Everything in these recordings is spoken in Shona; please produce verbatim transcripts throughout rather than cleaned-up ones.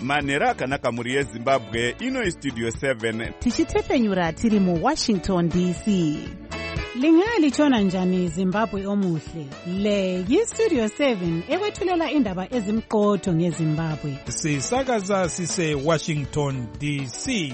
manhero akanaka mhuri yezimbabwe. Ino istudio seven tichitepfenyura tiri muwashington D C. Lingalitshona njani Zimbabwe omuhle? Le yistudio seven ekwethulela indaba ezimqotho ngeZimbabwe. Sisakaza sise Washington D C.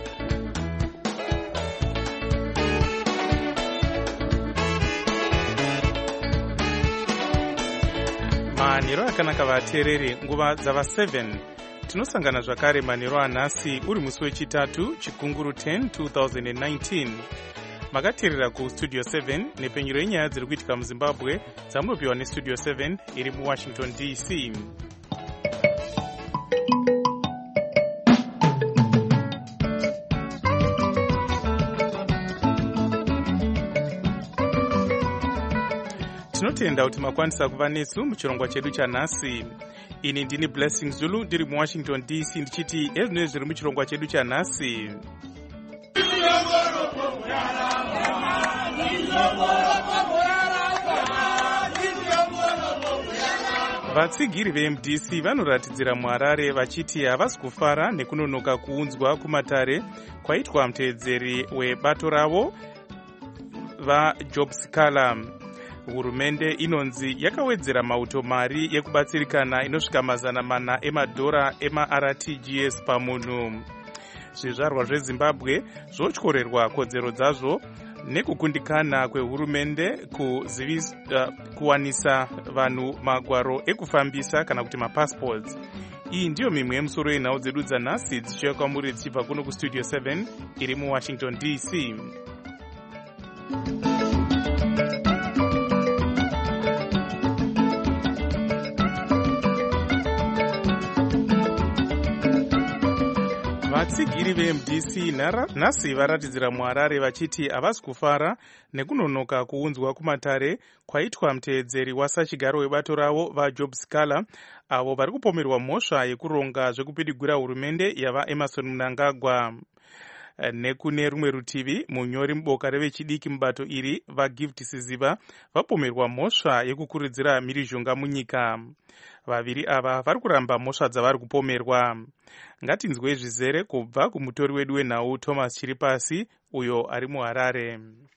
Manhero akanaka vateereri, nguva dzava seven. Tinosangana zvakare manhero anhasi uri musi wechitatu chikunguru ten twenty nineteen. Makateerera ku studio seven nepenyero yenyaya dziri kuitika muZimbabwe dzamunopiwa nestudio seven iri muWashington D C. Tinotenda kuti makwanisa kuva nesu muchirongwa chedu chanhasi. Ini ndini Blessing Zulu ndiri muWashington D C ndichiti ezvinenge zviri muchirongwa chedu chanhasi. Vatsigiri veM D C vanoratidzira muHarare vachiti havasi kufara nekunonoka kuunzwa kumatare kwaitwa muteedzeri webato ravo vaJobs Kala. Hurumende inonzi yakawedzera mauto mari yekubatsirikana inosvika mazana mana emadhora ema-R T G S pamunhu. Zvizvarwa zveZimbabwe zvotyorerwa kodzero dzazvo nekukundikana kwehurumende kuzivis, uh, kuwanisa vanhu magwaro ekufambisa kana kuti mapassports. Iyi ndiyo mimwe yemusoro yenhau dzedu dzanhasi dzichiuya kwamuri dzichibva kuno kustudio seven iri muWashington D C. Vatsigiri veM D C nhasi varatidzira muHarare vachiti havasi kufara nekunonoka kuunzwa kumatare kwaitwa muteedzeri wasachigaro webato ravo vaJobs Kala, avo vari kupomerwa mhosva yekuronga zvekupidigura hurumende yavaEmmerson Mnangagwa. Nekune rumwe rutivi, munyori muboka revechidiki mubato iri vaGift Siziva vapomerwa mhosva yekukurudzira mhirizhonga munyika. Vaviri ava vari kuramba mhosva dzavari kupomerwa. Ngatinzwe zvizere kubva kumutori wedu wenhau Thomas Chiripasi uyo ari muHarare.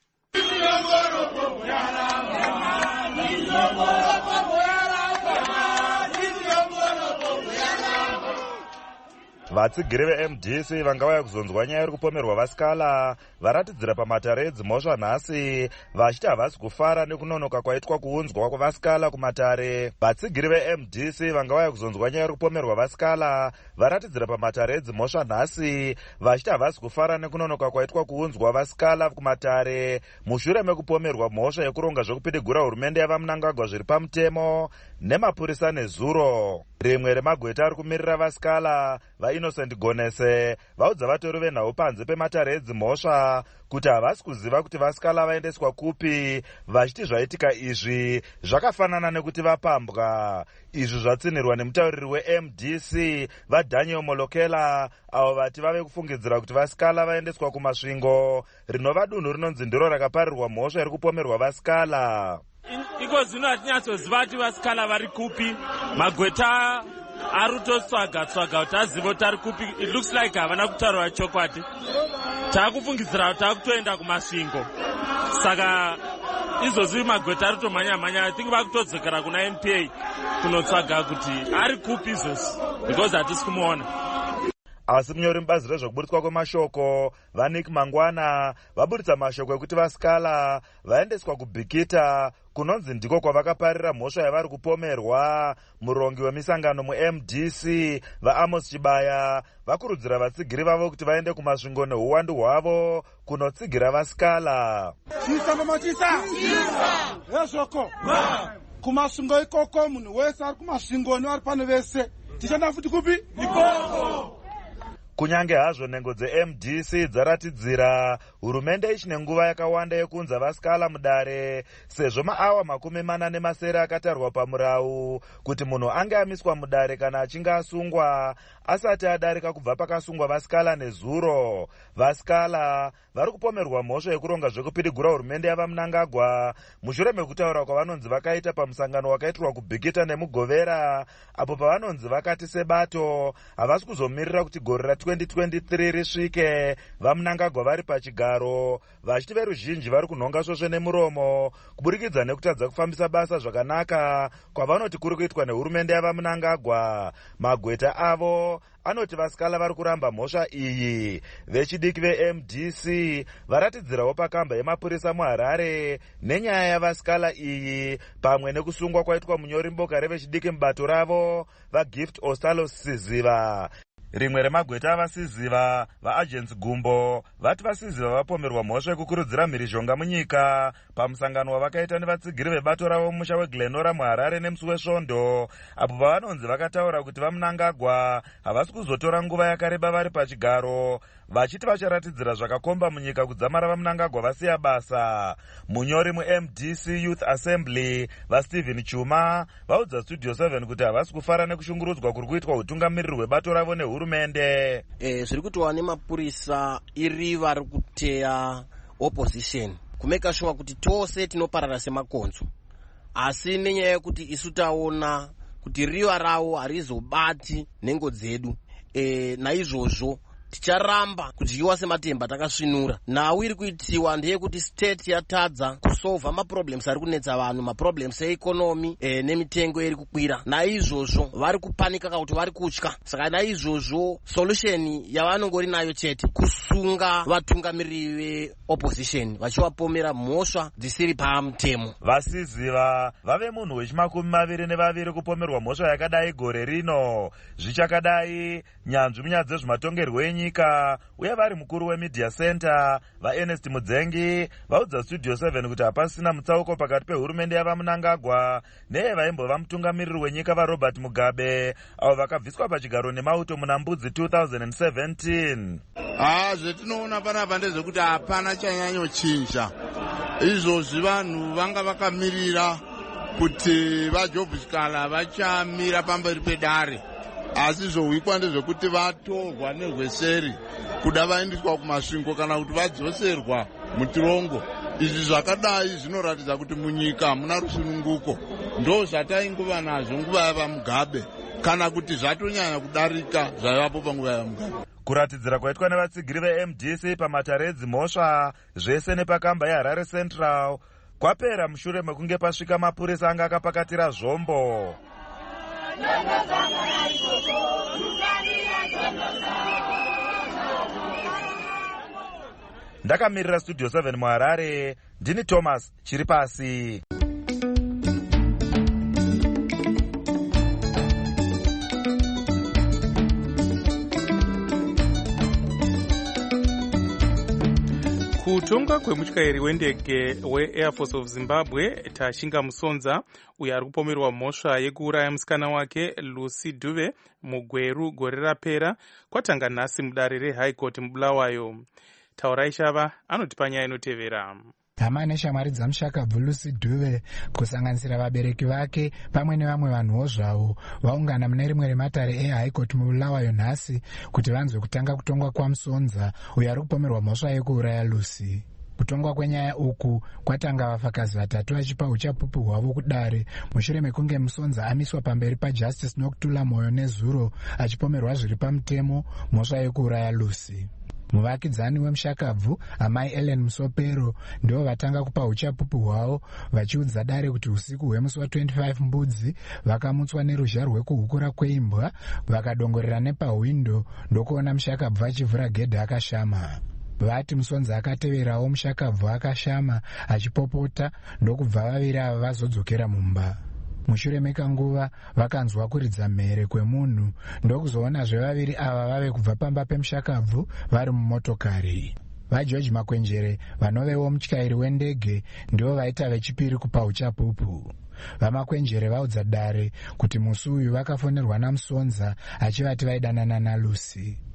Vatsigiri veM D C vangauya kuzonzwa nyaya iri kupomerwa vaSkala varatidzira pamatare edzimhosva nhasi vachiti havasi kufara nekunonoka kwaitwa kuunzwa kwavaSkala kumatare. Vatsigiri veM D C vangauya kuzonzwa nyaya iri kupomerwa vaSkala varatidzira pamatare edzimhosva nhasi vachiti havasi kufara nekunonoka kwaitwa kuunzwa vaSkala kumatare mushure mekupomerwa mhosva yekuronga zvekupidigura hurumende yavaMnangagwa zviri pamutemo nemapurisa nezuro. Rimwe remagweta ari kumirira vaSkala vaInnocent Gonese vaudza vatori venhau panze pematare edzimhosva kuti havasi kuziva kuti vaSkala vaendeswa kupi, vachiti zvaitika izvi zvakafanana nekuti vapambwa. Izvi zvatsinirwa nemutauriri weM D C vaDaniel Molokela avo vati vave kufungidzira kuti vaSkala vaendeswa kumasvingo rinova dunhu rinonzi ndiro rakaparirwa mhosva iri kupomerwa vaSkala. Iko zvino hatinyatsozviva kuti vaSkala vari kupi, magweta ari kutotsvaga tsvaga kuti azive kuti ari kupi. It looks like havana kutaura chokwadi. Taakufungidzira kuti taakutoenda kumasvingo, saka izvozvi magweta ari kutomhanya mhanya. I think vakutodzokera kuna N P A kunotsvaga kuti ari kupi izvozvi, because hatisi kumuona. Asi munyori mubazi rezvekuburitswa kwemashoko vaNick Mangwana vaburitsa mashoko ekuti vaSkala vaendeswa kubhikita kunonzi ndiko kwavakaparira mhosva yavari kupomerwa. Murongi wemisangano muM D C vaAmos Chibaya vakurudzira vatsigiri vavo kuti vaende kumasvingo neuwandu hwavo kunotsigira vaSkala. Chisa mama chisa chisa hezvoko kumasvingo ikoko munhu wese ari kumasvingo nevari pano vese tichanda futi kupi ikoko. Kunyange hazvo nhengo dzeM D C dzaratidzira hurumende ichine nguva yakawanda yekunza vasikala mudare, sezvo maawa makumi mana nemasere akatarwa pamurau kuti munhu ange amiswa mudare kana achinge asungwa asati adarika kubva pakasungwa vasikala nezuro. Vasikala vari kupomerwa mhosva yekuronga zvekupidigura hurumende yavaMnangagwa mushure mekutaura kwavanonzi vakaita pamusangano wakaitirwa kubhikita nemugovera, apo pavanonzi vakati sebato havasi kuzomirira kuti gore ra-twenty twenty-three risvike vaMnangagwa vari pachigaro, vachiti veruzhinji vari kunhonga svosve nemuromo kuburikidza nekutadza kufambisa basa zvakanaka kwavanoti kuri kuitwa nehurumende yavaMnangagwa. Magweta avo anoti vasikala vari kuramba mhosva iyi. Vechidiki ve-M D C varatidzirawo pakamba yemapurisa muHarare nenyaya yavasikala iyi pamwe nekusungwa kwaitwa munyori mboka revechidiki mubato ravo vaGift Ostalo Siziva. Rimwe remagweta avasiziva vaagents gumbo vati vasiziva vapomerwa mhosva yekukurudzira mhirizhonga munyika pamusangano wavakaita nevatsigiri vebato ravo mumusha weGlenora muHarare nemusi wesvondo, apo pavanonzi vakataura kuti vaMnangagwa havasi kuzotora nguva yakareba vari pachigaro, vachiti vacharatidzira zvakakomba munyika kudzamara vaMnangagwa vasiya basa. Munyori mu-M D C Youth Assembly vaStephen Chuma vaudza Studio seven kuti havasi kufara nekushungurudzwa kuri kuitwa utungamiriri hwebato ravo nehurumende. Eh, zviri kutiwa nemapurisa iri vari kuteya opposition kumeka sure kuti tose tinoparara semakonzo, asi nenyaya yekuti isu taona kuti riva ravo harizobati nhengo dzedu, e, naizvozvo ticharamba kudyiwa sematemba takasvinura. Nhau iri kuitiwa ndeyekuti state yatadza kusolva maproblems ari kunetsa vanhu, maproblems economy e, nemitengo iri kukwira. Naizvozvo vari kupanika kuti vari kutya. Saka naizvozvo solution yavanongori nayo chete kusunga vatungamiriri veopposition vachivapomera mhosva dzisiri pamutemo. Vasiziva vave munhu wechimakumi maviri nevaviri kupomerwa mhosva yakadai gore rino. Zvichakadai nyanzvi munyaya dzezvematongerwo enyika uye vari mukuru wemedia center vaErnest Mudzengi vaudza Studio seven kuti hapasina mutsauko pakati pehurumende yavaMnangagwa nevaimbova mutungamiriri wenyika vaRobert Mugabe avo vakabviswa pachigaro nemauto muna Mbudzi two thousand seventeen. Ah, zvetinoona panapa ndezvekuti hapana chanyanyochinja. Izvozvi vanhu vanga vakamirira kuti vaJobskala vachamira pamberi pedare, asi zvohwikwa ndezvekuti vatorwa nerweseri kuda vaendeswa kumasvingo kana kuti vadzoserwa mutirongo. Izvi zvakadai zvinoratidza kuti munyika hamuna rusununguko. Ndo zvatainguva nazvo nguva yavaMugabe, kana kuti zvatonyanya kudarika zvaivapo panguva yavaMugabe. Kuratidzira kwaitwa nevatsigiri ve-M D C pamatare edzimhosva zvese nepakamba yeHarare Central kwapera mushure mekunge pasvika mapurisa anga akapakatira zvombo. Ndakamirira Studio seven muHarare, ndini Thomas Chiripasi. Kutonga kwemutyairi wendege weAir Force of Zimbabwe Tashinga Musonza uyo ari kupomerwa mhosva yekuuraya musikana wake Lucy Dube mugweru gore rapera kwatanga nhasi mudare reHigh Court muBulawayo. Taurai Shava anotipa nyaya inotevera. Hama neshamwari dzamushakabvu Lucy Dube kusanganisira vabereki vake pamwe nevamwe vanhuwo zvavo vaungana mune rimwe rematare eHigh Court muBulawayo nhasi kuti vanzwe kutanga kutongwa kwaMusonza uyo ari kupomerwa mhosva yekuuraya Lucy. Kutongwa kwenyaya uku kwatanga vafakazi vatatu vachipa uchapupu hwavo kudare mushure mekunge Musonza amiswa pamberi paJustice Nokutula Moyo nezuro achipomerwa zviri pamutemo mhosva yekuuraya Lucy. Muvakidzani wemushakabvu amai Ellen Musopero ndivo vatanga kupa uchapupu hwavo vachiudza dare kuti usiku hwemusi wa-twenty-five Mbudzi vakamutswa neruzha rwekuhukura kweimbwa vakadongorera nepahwindo ndokuona mushakabvu achivhura gedhe akashama. Vati Musonza akateverawo mushakabvu akashama achipopota ndokubva vaviri ava vazodzokera mumba. Mushure mekanguva vakanzwa kuridza mhere kwemunhu ndokuzoonazve vaviri ava vave kubva pamba pemushakabvu vari mumotokari. VaGeorge Makwenjere vanovewo mutyairi wendege ndivo vaita vechipiri kupa uchapupu. VaMakwenjere vaudza dare kuti musi uyu vakafonerwa naMusonza achivati vaidanana naLucy.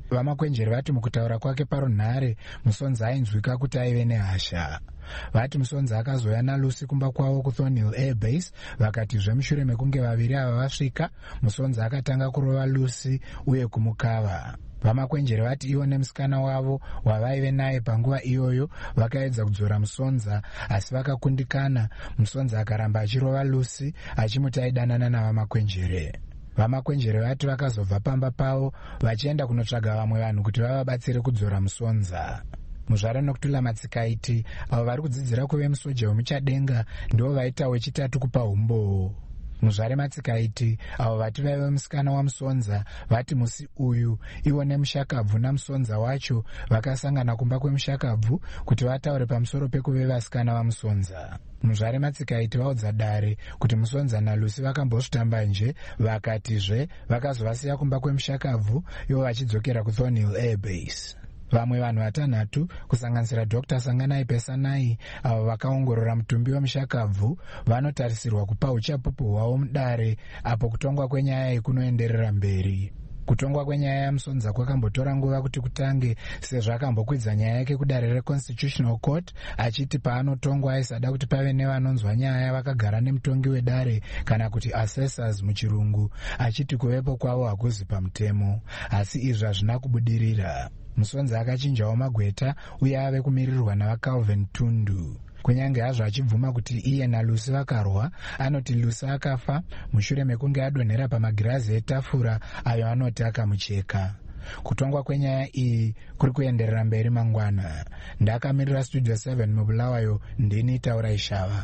Vamakwenjere vati mukutaura kwake parunhare Musonza ainzwika kuti aive nehasha. Vati Musonza akazoya naLucy kumba kwavo kuThornhill Air Base. Vakati zvemushure mekunge vaviri ava vasvika, Musonza akatanga kurova Lucy uye kumukava. Vamakwenjere vati ivo nemusikana wavo wavaive naye panguva iyoyo vakaedza kudzora Musonza, asi vakakundikana. Musonza akaramba achirova Lucy achimuti aidanana navamakwenjere. Vamakwenjere vati vakazobva pamba pavo vachienda kunotsvaga vamwe vanhu kuti vavabatsire kudzora Musonza. Muzvare Nokutula Matsikaiti, avo vari kudzidzira kuve musoja wemuchadenga, ndivo vaita wechitatu kupa umbowo. Muzvare Matsikaiti, avo vati vaive musikana waMusonza, vati musi uyu ivo nemushakabvu namusonza wacho vakasangana kumba kwemushakabvu kuti vataure pamusoro pekuve vasikana vaMusonza. Muzvare Matsikaiti vaudza Dare kuti Musonza naLucy vakambosvitamba nje, vakatizve vakazovasiya kumba kwemushakabvu ivo vachidzokera kuThornhill Air Base. Vamwe vanhu vatanhatu kusanganisira Doctor Sanganai Pesanai, avo vakaongorora mutumbi wemushakabvu, vanotarisirwa kupa uchapupu hwavo mudare apo kutongwa kwenyaya ikunoenderera mberi. Kutongwa kwenyaya yaMusonza kwakambotora nguva kuti kutange, sezvo akambokwidza nyaya yake kudare reConstitutional Court achiti paanotongwa aisada kuti pave nevanonzwa nyaya vakagara nemutongi wedare kana kuti assessors muchirungu, achiti kuvepo kwavo hakuzi pamutemo, asi izvi hazvina kubudirira. Musonza akachinjawo magweta uye ave kumirirwa navaCalvin Tundu. Kunyange hazvo achibvuma kuti iye naLucy vakarwa, anoti Lucy akafa mushure mekunge adonhera pamagirazi etafura ayo anoti akamucheka. Kutongwa kwenyaya iyi kuri kuenderera mberi mangwana. Ndakamirira Studio seven mubulawayo, ndini Taura Ishava.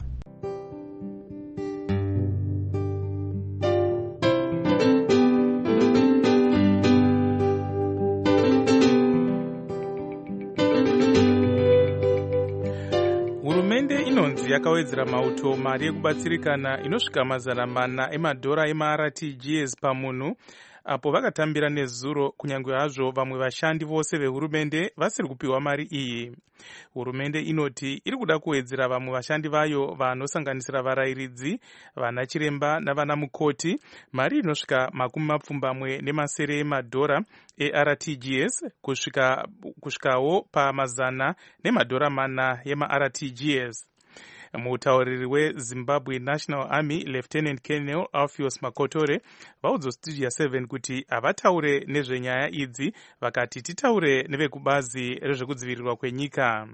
yakawedzera mauto mari yekubatsirikana inosvika mazana mana emadhora ema-R T G S pamunhu, apo vakatambira nezuro, kunyange hazvo vamwe vashandi vose vehurumende vasiri kupiwa mari iyi. Hurumende inoti iri kuda kuwedzera vamwe vashandi vayo vanosanganisira varayiridzi, vana chiremba navana mukoti mari inosvika makumi mapfumbamwe nemasere emadhora e-R T G S kusvika kusvikawo pamazana nemadhora mana yema-R T G S. Mutauriri weZimbabwe National Army Lieutenant Colonel Alpheus Makotore vaudza Studio seven kuti havataure nezvenyaya idzi, vakati titaure nevekubazi rezvekudzivirirwa kwenyika.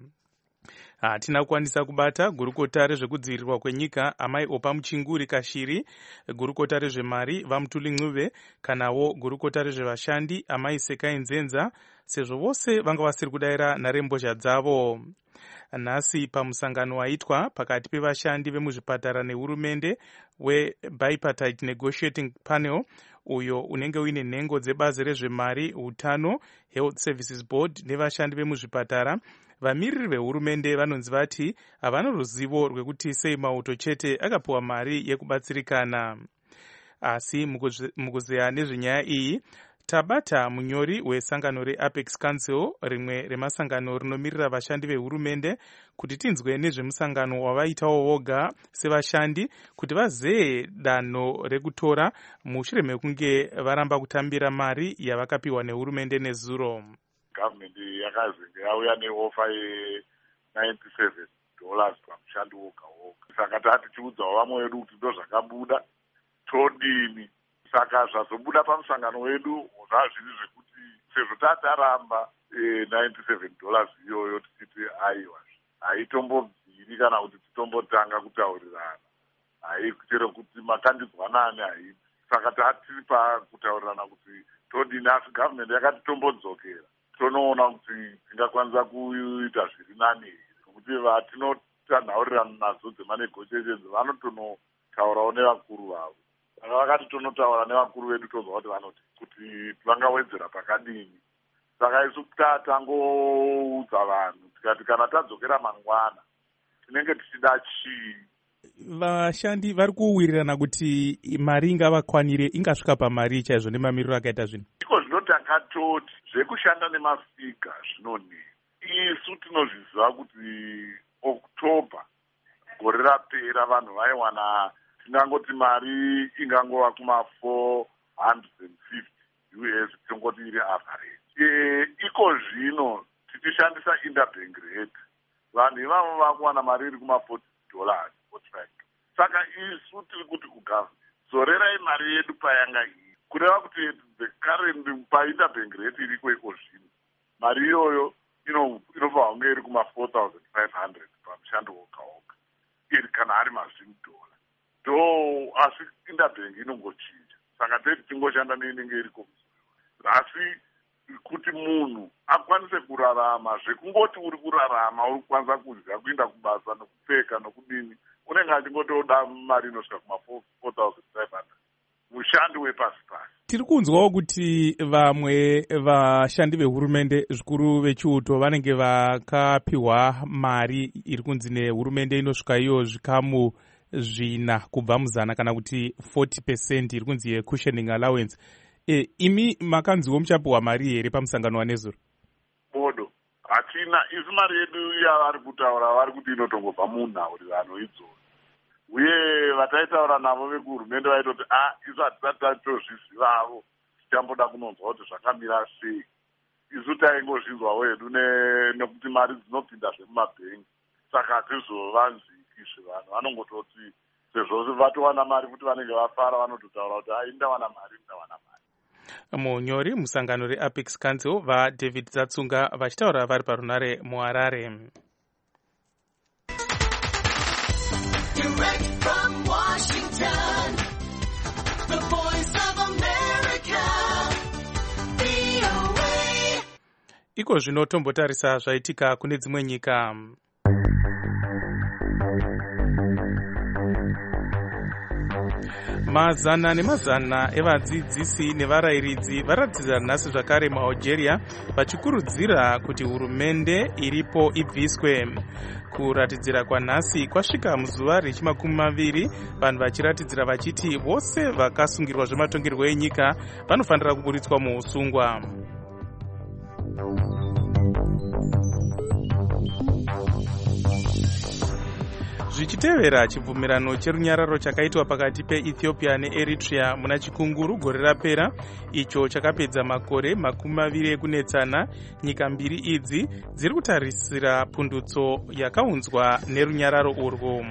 Hatina kukwanisa kubata gurukota rezvekudzivirirwa kwenyika Amai Opa Muchinguri Kashiri, gurukota rezvemari Vamutuli Ncube, kanawo gurukota rezvevashandi Amai Sekai Nzenza, sezvo vose vanga vasiri kudayira nharembozha dzavo. Nhasi pamusangano waitwa pakati pevashandi vemuzvipatara nehurumende weBipartite Negotiating Panel, uyo unenge uine nhengo dzebazi rezvemari, utano, Health Services Board nevashandi vemuzvipatara, vamiriri vehurumende vanonzi vati havana ruzivo rwekuti sei mauto chete akapiwa mari yekubatsirikana. Asi mukuzeya nezvenyaya iyi, tabata munyori wesangano reApex Council, rimwe remasangano rinomirira vashandi vehurumende, kuti tinzwe nezvemusangano wavaitawo voga sevashandi kuti vazeye danho rekutora mushure mekunge varamba kutambira mari yavakapiwa nehurumende nezuro. Gavumenti yakazenge yauya neofa ye-ninety-seven dollars pamushandi woga woga. Saka tati tiudzawo vamwe vedu kuti ndo zvakabuda, todini. Saka zvazobuda pamusangano wedu zvazviri zvekuti sezvo tataramba ninety-seven dollars iyoyo tichiti aiwa haitombobviri kana kuti titombotanga kutaurirana, haikuchere kuti makandidzwanane haiti. Saka tatiri pakutaurirana kuti todini, asi gavumenti yakati tombodzokera tonoona kuti tingakwanisa kuita zviri nani here, nokuti vatinotanhaurirana nadzo dzemanegotiations vanotonotaurawo nevakuru vavo. Saka vakati tonotaura nevakuru vedu tozwa kuti vanoti kuti vangawedzera pakadini. Saka isu tatangoudza vanhu tikati kana tadzokera mangwana tinenge tichida chii. Vashandi vari kuwirirana kuti mari ingavakwanire ingasvika pamari chaizvo nemamiriro akaita zvino. Iko zvinotakatoti zvekushanda nemafiga zvinonei. Isu tinozviziva kuti Oktoba gore rapera vanhu vaiwana tingangoti mari ingangova kuma four hundred fifty U S, tingoti iri average. e, iko zvino tichishandisa interbank rate vanhu ivavo vakuwana mari iri kuma-forty dollars forty-five. Saka isu tiri kuti kugovernment zorerai mari yedu payanga iyi, kureva kuti the current painterbank rate iriko iko zvino mari iyoyo inofanira kunge iri kuma-four thousand five hundred pamushando woga woga, iri kana ari mazvimi dola do asi interbank inongochinja. Saka teti tingoshanda neinenge iriko asi kuti munhu akwanise kurarama zvekungoti uri kurarama uri kukwanisa kudya kuenda kubasa nokupfeka nokudini, unenge achingotoda mari inosvika kuma-four thousand five hundred mushandi wepasi pasi. Tiri kunzwawo kuti vamwe vashandi vehurumende zvikuru vechiuto vanenge vakapiwa mari iri kunzi nehurumende inosvika iyo zvikamu zvina kubva muzana kana kuti forty percent iri kunzi yecushioning allowance. E, imi makanziwo muchapiwa mari here pamusangano wanezuro? Bodo hatina, isi mari yedu yavari kutaura vari kuti inotongobva munhaurirano idzona, uye vataitaura navo vekuhurumende vaitoti a isu hatisati tatozvizivavo tichamboda kunonzwa kuti zvakamira sei. Isu taingozvinzwawo hedu nekuti mari dzinopinda zvemumabhengi, saka hatizovanzwikizve. Vanhu vanongototi sezvo vatowana mari kuti vanenge vafara vanototaura kuti ai ndawana mari ndawana mari. Munyori musangano reApex Council vaDavid Zatsunga vachitaura vari parunare muHarare. Direct from Washington, the voice of America, V O A. Iko zvino tombotarisa zvaitika kune dzimwe nyika. Mazana nemazana evadzidzisi nevarairidzi varatidza nhasi zvakare muAlgeria vachikurudzira kuti hurumende iripo ibviswe. Kuratidzira kwanhasi kwasvika muzuva rechimakumi maviri vanhu vachiratidzira vachiti vose vakasungirwa zvematongerwo enyika vanofanira kuburitswa muusungwa. Zvichitevera chibvumirano cherunyararo chakaitwa pakati peEthiopia neEritrea muna chikunguru gore rapera, icho chakapedza makore makumi maviri ekunetsana, nyika mbiri idzi dziri kutarisira pundutso yakaunzwa nerunyararo urwu.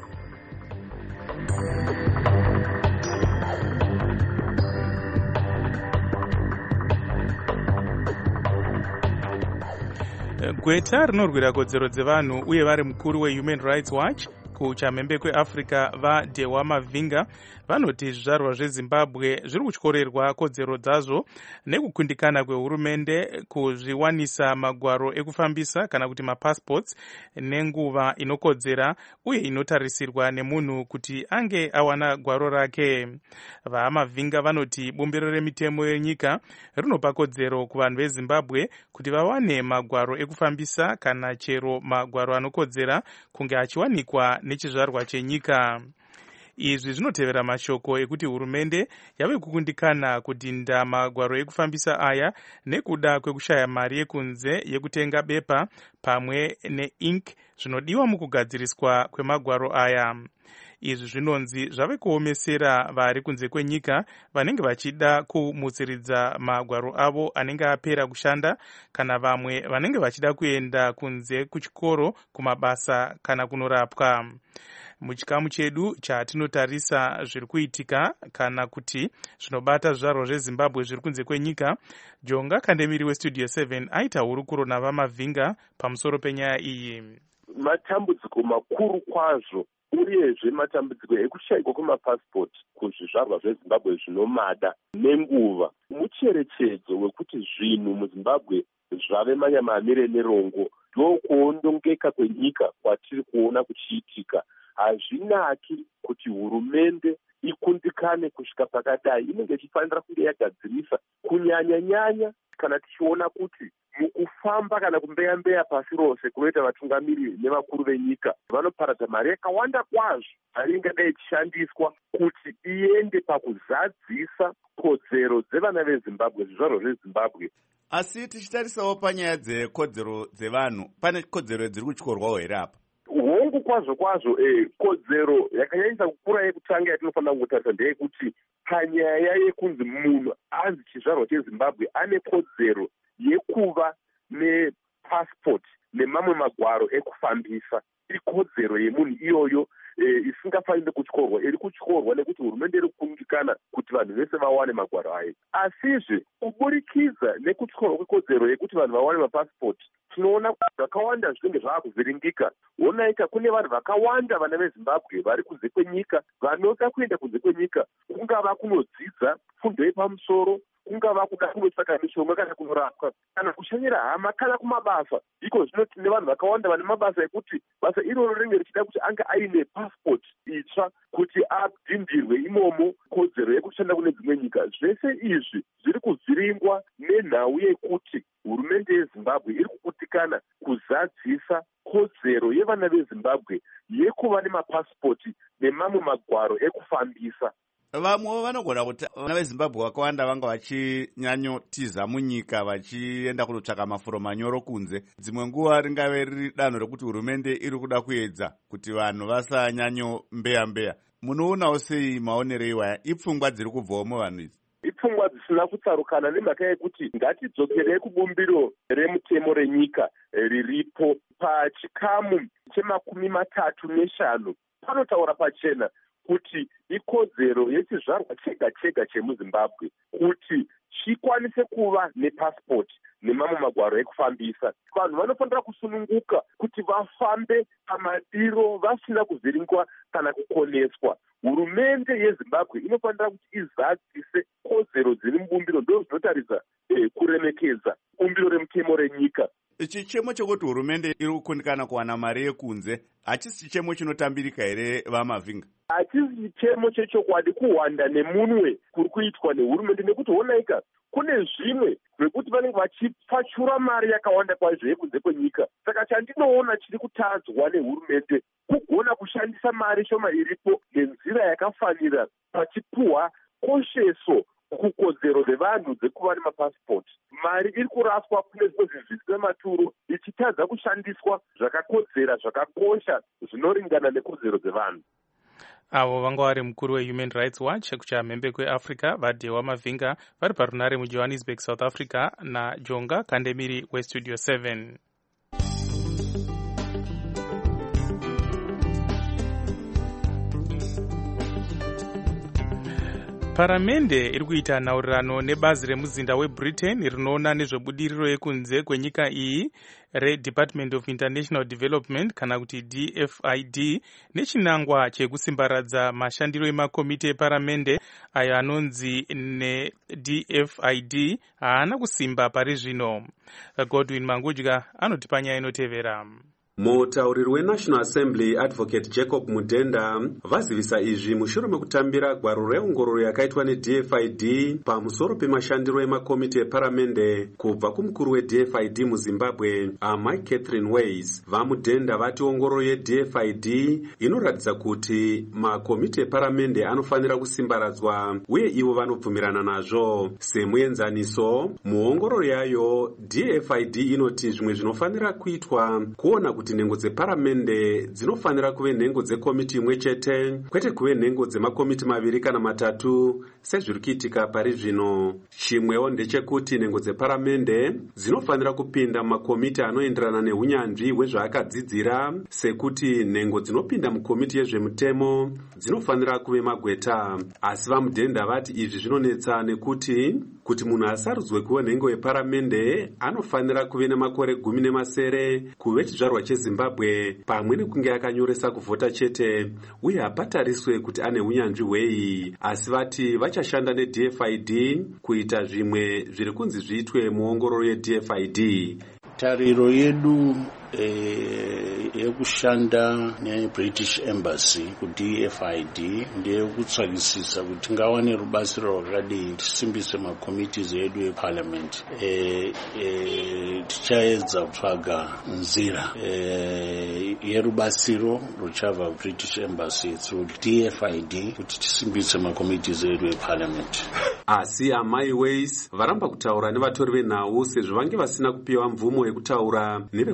Gweta rinorwira kodzero dzevanhu uye vari mukuru weHuman Rights Watch kuchamhembe kweAfrica vaDewa Mavinga vanoti zvizvarwa zveZimbabwe zviri kutyorerwa kodzero dzazvo nekukundikana kwehurumende kuzviwanisa magwaro ekufambisa kana kuti mapassports nenguva inokodzera uye inotarisirwa nemunhu kuti ange awana gwaro rake. VaMavinga vanoti bumbiro remitemo yenyika rinopa kodzero kuvanhu veZimbabwe kuti vawane magwaro ekufambisa kana chero magwaro anokodzera kunge achiwanikwa nechizvarwa chenyika. Izvi zvinotevera mashoko ekuti hurumende yave kukundikana kudhinda magwaro ekufambisa aya nekuda kwekushaya mari yekunze yekutenga bepa pamwe neink zvinodiwa mukugadziriswa kwemagwaro aya. Izvi zvinonzi zvave kuomesera vari kunze kwenyika vanenge vachida kumutsiridza magwaro avo anenge apera kushanda kana vamwe vanenge vachida kuenda kunze kuchikoro, kumabasa kana kunorapwa. Muchikamu chedu chatinotarisa zviri kuitika kana kuti zvinobata zvizvarwa zveZimbabwe zviri kunze kwenyika, Jonga Kandemiri weStudio seven aita hurukuro navaMavinga pamusoro penyaya iyi. Matambudziko makuru kwazvo uyezve matambudziko ekushayikwa kwemapasipoti kuzvizvarwa zveZimbabwe zvinomada nenguva mucherechedzo wekuti zvinhu muZimbabwe zvave manyamamire nerongo ndokuondongeka kwenyika kwatiri kuona kuchiitika. Hazvinaki kuti hurumende ikundikane kusvika pakadai. Inenge ichifanira kunge yagadzirisa kunyanya nyanya kana tichiona kuti mukufamba kana kumbeya mbeya pasi rose kunoita vatungamiriri nevakuru venyika vanoparadza mari yakawanda kwazvo, mari ingadai ichishandiswa kuti iende pakuzadzisa kodzero dzevana veZimbabwe, zvizvarwa zveZimbabwe. Asi tichitarisawo panyaya dzekodzero dzevanhu, pane kodzero dziri kutyorwawo here apa? Hongu kwazvo kwazvo, eh, kodzero yakanyanyisa kukura yekutanga yatinofanira kungotarisa ndeyekuti panyaya yekunzi munhu anzi chizvarwa cheZimbabwe ane kodzero yekuva nepassport nemamwe magwaro ekufambisa ikodzero yemunhu iyoyo eh, isingafaniri kutyorwa, iri kutyorwa nekuti hurumende iri kukundikana kuti vanhu vese vawane magwaro ayo. Asizve kuburikidza nekutyorwa kwekodzero yekuti vanhu vawane mapassport, tinoona kuti zvakawanda zvinenge zvakuvhiringika. Onaika kune vanhu vakawanda vana veZimbabwe vari kunze kwenyika vanoda kuenda kunze kwenyika, kungava kunodzidza fundo yepamusoro, kungava kuda kunotsvaka mishonga kana kunorapwa kana kushanyira hama kana kumabasa. Iko zvino tine vanhu vakawanda vane mabasa ekuti basa iroro rinenge richida kuti anga aine passport itsva kuti adhindirwe imomo kodzero yekushanda kune dzimwe nyika. Zvese izvi zviri kuvhiringwa nenhau yekuti hurumende yeZimbabwe iri kukutikana kuzadzisa kodzero yevana veZimbabwe yekuva nemapasipoti nemamwe magwaro ekufambisa. Vamwe vanogona kuti vana veZimbabwe vakawanda vanga vachinyanyotiza munyika vachienda kunotsvaka mafuro manyoro kunze. Dzimwe nguva ringave riri danho rekuti hurumende iri kuda kuedza kuti vanhu vasanyanyo mbeya mbeya. Munoonawo sei maonerei iwaya? Ipfungwa dziri kubvawo muvanhu idzi? Ipfungwa dzisina kutsarukana nemhaka yekuti ngatidzokerei kubumbiro remutemo renyika riripo pachikamu chemakumi matatu neshanu. Panotaura pachena kuti ikodzero yechizvarwa chega chega chemuZimbabwe kuti chikwanise kuva nepassport nemamwe magwaro ekufambisa. Vanhu vanofanira kusununguka kuti vafambe pamadiro vasina kuvhiringwa kana kukoneswa. Hurumende yeZimbabwe inofanira kuti izadzise kodzero dziri mubumbiro, ndo zvinotaridza eh, kuremekedza bumbiro remutemo renyika. Chichemo chekuti hurumende iri kukundikana kuwana mari yekunze hachisi chichemo chinotambirika here vamavhinga? Hachisi chichemo chechokwadi kuwanda nemunwe kuri kuitwa nehurumende, nekuti onaika kune zvimwe zvekuti vanenge vachipfachura mari yakawanda kwazvo yekunze kwenyika. Saka chandinoona chiri kutadzwa nehurumende kugona kushandisa mari shoma iripo nenzira yakafanira pachipuhwa kosheso kukodzero dzevanhu dzekuva nemapasipoti. Mari iri kuraswa kune zvimwe zvinhu zvisina maturo ichitadza kushandiswa zvakakodzera zvakakosha zvinoringana nekodzero dzevanhu. Avo vanga vari mukuru weHuman Rights Watch kuchamhembe kweAfrica vaDhewa Mavhinga vari parunare muJohannesburg, South Africa, naJonga Kandemiri weStudio seven. Paramende iri kuita nhaurirano nebazi remuzinda weBritain rinoona nezvebudiriro yekunze kwenyika iyi reDepartment of International Development kana kuti D F I D nechinangwa chekusimbaradza mashandiro emakomiti eparamende ayo anonzi neD F I D haana kusimba pari zvino. Godwin Mangudya anotipa nyaya inotevera. Mutauriri weNational Assembly Advocate Jacob Mudenda vazivisa izvi mushure mekutambira gwaro reongororo yakaitwa neD F I D pamusoro pemashandiro emakomiti eparamende kubva kumukuru weD F I D muZimbabwe aMike Catherine Ways. VaMudenda vati ongororo yeD F I D inoratidza kuti makomiti eparamende anofanira kusimbaradzwa uye ivo vanobvumirana nazvo. Semuenzaniso, muongororo yayo D F I D inoti zvimwe zvinofanira kuitwa kuona kuti nhengo dzeparamende dzinofanira kuve nhengo dzekomiti imwe chete kwete kuve nhengo dzemakomiti maviri kana matatu sezviri kuitika pari zvino. Chimwewo ndechekuti nhengo dzeparamende dzinofanira kupinda mumakomiti anoenderana neunyanzvi hwezvaakadzidzira, sekuti nhengo dzinopinda mukomiti yezvemutemo dzinofanira kuve magweta. Asi vaMudenda vati izvi zvinonetsa nekuti kuti munhu asarudzwe kuva nhengo yeparamende anofanira kuve nemakore gumi nemasere kuve chizvarwa cheZimbabwe pamwe nekunge akanyoresa kuvhota chete uye hapatariswe kuti ane unyanzvi hwei. Asi vati vachashanda neD F I D kuita zvimwe zviri kunzi zviitwe muongororo yeD F I D. Tariro yedu eh, yekushanda neBritish Embassy kuD F I D ndeyekutsvakisisa kuti ngawane rubatsiro rwakadii tisimbise makomitiz edu eParliament. Eh, eh, tichaedza kutsvaga nzira eh, yerubatsiro ruchabva British Embassy through D F I D kuti tisimbise makomitiz edu eParliament. Asi amai Ways varamba kutaura nevatori venhau sezvo vange vasina kupiwa mvumo yekutaura nevekumahofisi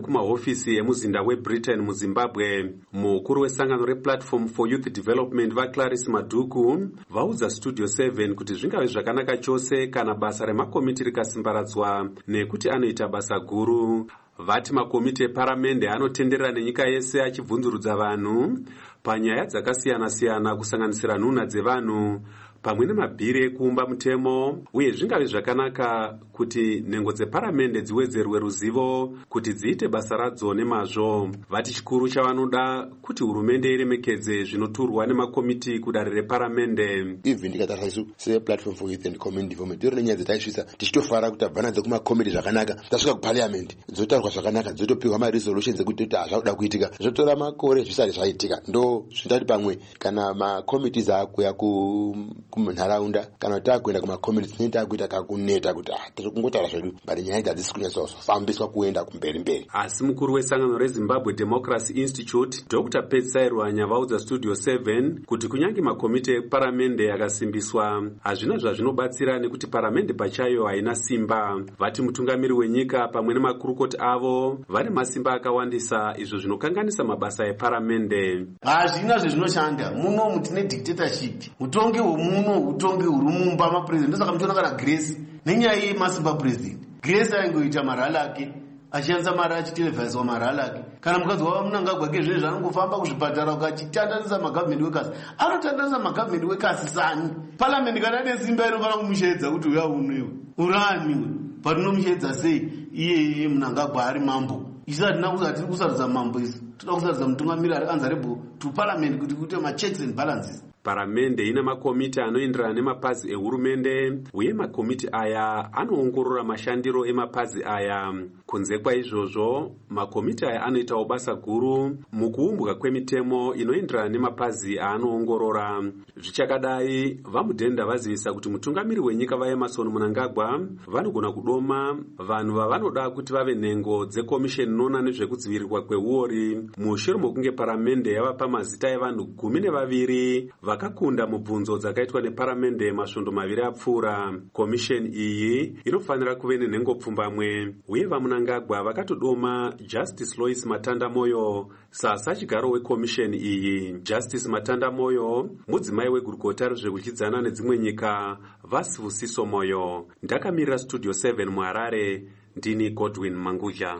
mahofisi emuzinda webritain muzimbabwe. Mukuru wesangano replatform for youth development vaClarice Madhuku vaudza studio seven kuti zvingave zvakanaka chose kana basa remakomiti rikasimbaradzwa nekuti anoita basa guru. Vati makomiti eparamende anotenderera nenyika yese achibvunzurudza vanhu panyaya dzakasiyana-siyana kusanganisira nhunha dzevanhu pamwe nemabhiri ekuumba mutemo, uye zvingave zvakanaka kuti nhengo dzeparamende dziwedzerwe ruzivo kuti dziite basa radzo nemazvo. Vati chikuru chavanoda kuti hurumende iremekedze zvinoturwa nemakomiti kudare reparamende. Even ndikatarisa isu seplatform for youth and community development tori nenyaya dzataisvisa tichitofara kuti tabva nadzo kumakomiti zvakanaka, tasvika kupariamendi dzotaurwa zvakanaka, dzotopiwa maresolutions ekuti kuti hazvauda kuitika, zvotora makore zvisati zvaitika. Ndo zvindati pamwe kana makomiti akuya ku kumunharaunda kana kuti takuenda kumakomiti tinenge takuita kakuneta kuti tiri kungotaura zvedu bari nyaya idzi hadzisi kunyatsozoofambiswa kuenda kumberi mberi. Asi mukuru wesangano reZimbabwe Democracy Institute Doctor Petsai Rwanya vaudza studio seven kuti kunyange makomiti eparamende akasimbiswa hazvina zvazvinobatsira nekuti paramende pachayo haina simba. Vati mutungamiri wenyika pamwe nemakurukoti avo vane masimba akawandisa, izvo zvinokanganisa mabasa eparamende. Hazvina zvezvinoshanda muno mutine dictatorship, mutongi wemuno utongi huri mumba mapresident. Ndosaka muchiona kana Grace nenyaya yemasimba president, Grace aingoita marhala ake achishandisa mari achitelevhaiswa marhala ake. Kana mukadzi wava Mnangagwa zvezvi zvanongofamba kuzvipatara ukachitandanisa magavhmendi wekasi, anotandanisa magavhmendi wekasi sani. Parliament kana nesimba inofana kumushedza kuti uya unwewe uraniwe parinomushedza sei iye Mnangagwa ari mambo. Isu hatina kuzati kusarudza mambo, isu toda kusarudza mutungamiri ari answerable to parliament kuti kuite ma-checks and balances. Paramende ina makomiti anoenderana nemapazi ehurumende, uye makomiti aya anoongorora mashandiro emapazi aya. Kunze kwaizvozvo, makomiti aya anoitawo basa guru mukuumbwa kwemitemo inoenderana nemapazi aanoongorora. Zvichakadai, vaMudhenda vazivisa kuti mutungamiri wenyika vaEmmerson Mnangagwa vanogona kudoma vanhu vavanoda kuti vave nhengo dzekomisheni inoona nezvekudzivirirwa kweuori mushure mokunge paramende yavapa mazita evanhu gumi nevaviri vakakunda mubvunzo dzakaitwa neparamende masvondo maviri apfuura. Komisheni iyi inofanira kuve nenhengo pfumbamwe, uye vaMnangagwa vakatodoma Justice Lois Matanda Moyo sasachigaro wekomisheni iyi. Justice Matanda Moyo mudzimai wegurukota rezvekuchidzana nedzimwe nyika Vasivusiso Moyo. Ndakamirira studio seven muHarare, ndini Godwin Manguja.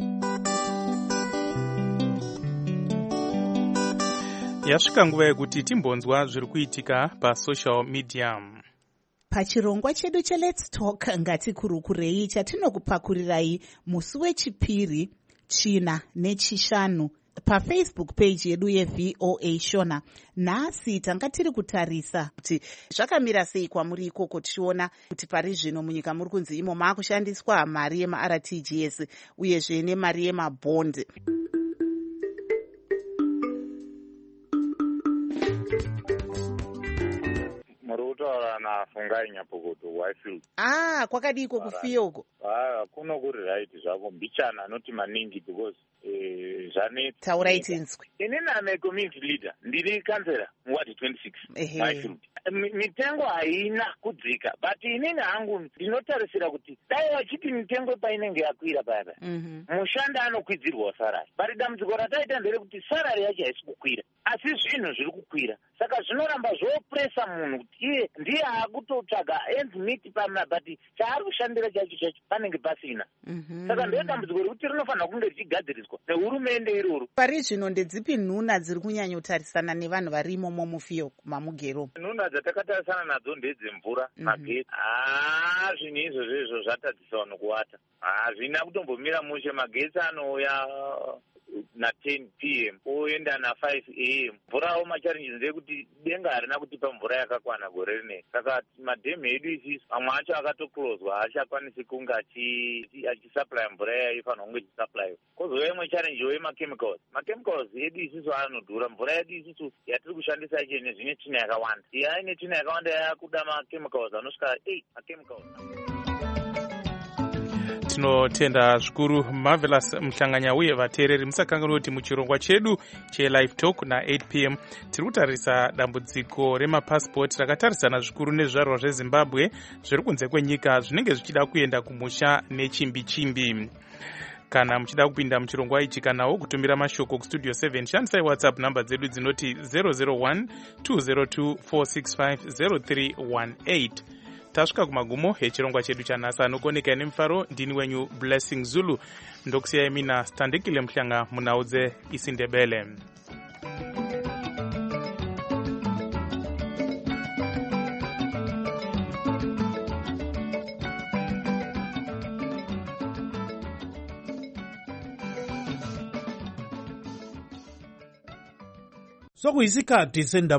Yasvika nguva yekuti timbonzwa zviri kuitika pasocial media. Pachirongwa chedu cheLet's Talk ngatikurukurei chatinokupakurirai musi wechipiri, china nechishanu pafacebook page yedu yeV O A Shona. Nhasi tanga tiri kutarisa kuti zvakamira sei kwamuri ikoko, tichiona kuti pari zvino munyika muri kunzi imo maakushandiswa mari yemaR T G S uyezve nemari yemabond. Murutaura naFungai Nyapukutu Whitefield. Ah, kwakadiko kufiyoko. Ah, kuno kuri right zvako mbichana anoti maningi because eh zvane taurai tinzwi. Inini ame community leader, ndiri kansela muward twenty-six Whitefield. Mitengo haina kudzika, but inini hangu ndinotarisira kuti dai vachiti mitengo painenge yakwira paya mushanda anokwidzirwa sarari, bari dambudziko rataita nderekuti sarari yacho haisi kukwira asi zvinhu zviri kukwira. Saka zvinoramba zvopresa munhu kuti iye ndiye akutotsvaga ends meet pamna, but chaari kushandira chacho chacho panenge pasina. Saka ndiyo dambudziko rekuti rinofanira kunge richigadziriswa nehurumende iroro. Pari zvino ndedzipi nhuna dziri kunyanyotarisana nevanhu vari imomo mufiyo mamugero? Nhuna dzatakatarisana nadzo ndedzemvura, magetsi. Ah, zvinhu izvozvo izvo zvatadzisa vanhu kuwata. Hazvina kutombomira mushe, magetsi anouya na ten p m oenda na five a m Mvurawo machallenges ndekuti denga harina kutipa mvura yakakwana gore rineri. Saka madhemu edu isisu amwe acho akatokloswa, haachakwanisi kunge achisupply mvura yaifanira kunge ichisupply. Kozouya imwe challenge yemachemicals. Machemicals edu isisu anodhura. Mvura yedu isisu yatiri kushandisa ichene zvine tsvina yakawanda. Yaine tsvina yakawanda yakuda machemicals anosvika eight machemicals. Tinotenda zvikuru Marvelous Mhlanganya uye vateereri musakanganwa kuti muchirongwa chedu cheLive Talk na eight p m tiri kutarisa dambudziko remapasipoti rakatarisana zvikuru nezvizvarwa zveZimbabwe zviri kunze kwenyika zvinenge zvichida kuenda kumusha nechimbi chimbi. kana muchida kupinda muchirongwa ichi kanawo kutumira mashoko kustudio seven shandisai whatsapp namba dzedu dzinoti zero zero one two zero two four six five zero three one eight. Tasvika kumagumo echirongwa chedu chanhasi. Anokoneka nemufaro ndini wenyu Blessing Zulu. Ndokusiyai mina Standikile Mhlanga munaudze isindebele. Sokuyisikhathi sendaba